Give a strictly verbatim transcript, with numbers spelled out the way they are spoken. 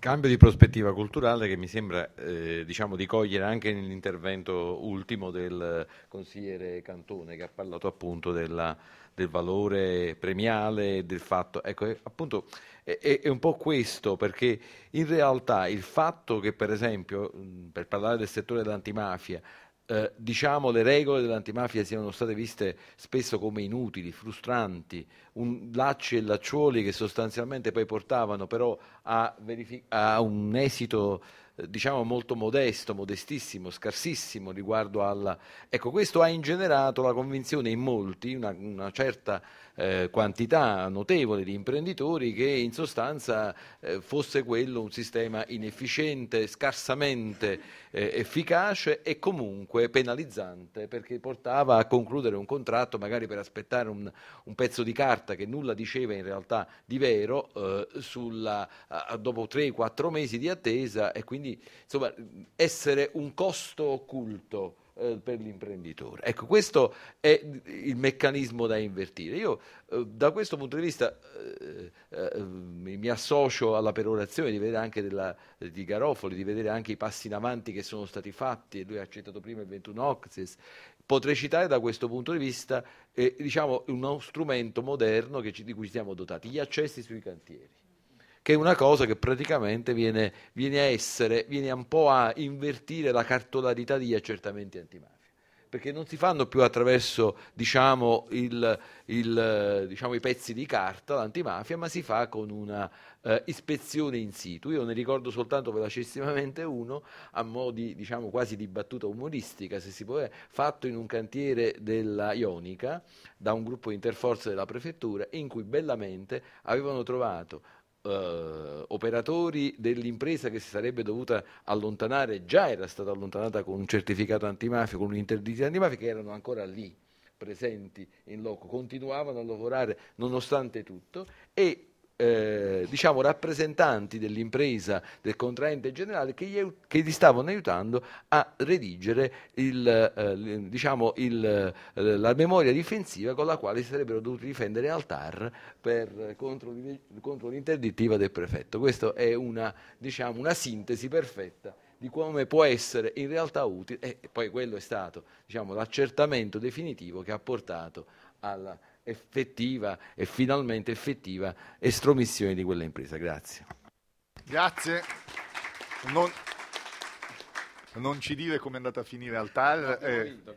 Cambio di prospettiva culturale che mi sembra eh, diciamo di cogliere anche nell'intervento ultimo del consigliere Cantone, che ha parlato appunto della, del valore premiale e del fatto, ecco, è, appunto è, è- è un po' questo, perché in realtà il fatto che, per esempio, mh, per parlare del settore dell'antimafia, eh, diciamo le regole dell'antimafia siano state viste spesso come inutili, frustranti, un, lacci e lacciuoli che sostanzialmente poi portavano però a, verifi- a un esito eh, diciamo molto modesto, modestissimo, scarsissimo riguardo alla... Ecco, questo ha ingenerato la convinzione in molti, una, una certa eh, quantità notevole di imprenditori, che in sostanza eh, fosse quello un sistema inefficiente, scarsamente eh, efficace e comunque penalizzante, perché portava a concludere un contratto magari per aspettare un, un pezzo di carta che nulla diceva in realtà di vero eh, sulla, a- dopo tre quattro mesi di attesa, e quindi insomma essere un costo occulto eh, per l'imprenditore. Ecco, questo è il meccanismo da invertire. Io eh, da questo punto di vista eh, eh, mi, mi associo alla perorazione di vedere anche della, di Garofoli, di vedere anche i passi in avanti che sono stati fatti, e lui ha citato prima il ventuno Octies. Potrei citare da questo punto di vista eh, diciamo uno strumento moderno che ci- di cui siamo dotati, gli accessi sui cantieri, che è una cosa che praticamente viene, viene a essere, viene un po' a invertire la cartolarità degli accertamenti antimafia, perché non si fanno più attraverso diciamo, il, il, eh, diciamo, i pezzi di carta l'antimafia, ma si fa con una eh, ispezione in situ. Io ne ricordo soltanto velocissimamente uno, a mo' di diciamo, quasi di battuta umoristica, se si può, è fatto in un cantiere della Ionica da un gruppo interforze della prefettura, in cui bellamente avevano trovato eh, operatori dell'impresa che si sarebbe dovuta allontanare, già era stata allontanata con un certificato antimafia, con un'interdittiva antimafia, che erano ancora lì presenti in loco, continuavano a lavorare nonostante tutto, e eh, diciamo rappresentanti dell'impresa, del contraente generale, che, gli, ai- che li stavano aiutando a redigere il, eh, l- diciamo il, eh, la memoria difensiva con la quale si sarebbero dovuti difendere al T A R per, contro, l'ine- contro l'interdittiva del prefetto. Questa è una, diciamo, una sintesi perfetta di come può essere in realtà utile, e poi quello è stato diciamo, l'accertamento definitivo che ha portato alla effettiva e finalmente effettiva estromissione di quella impresa. Grazie. Grazie. Non, non ci dire come è andata a finire al T A R. No, abbiamo eh, vinto,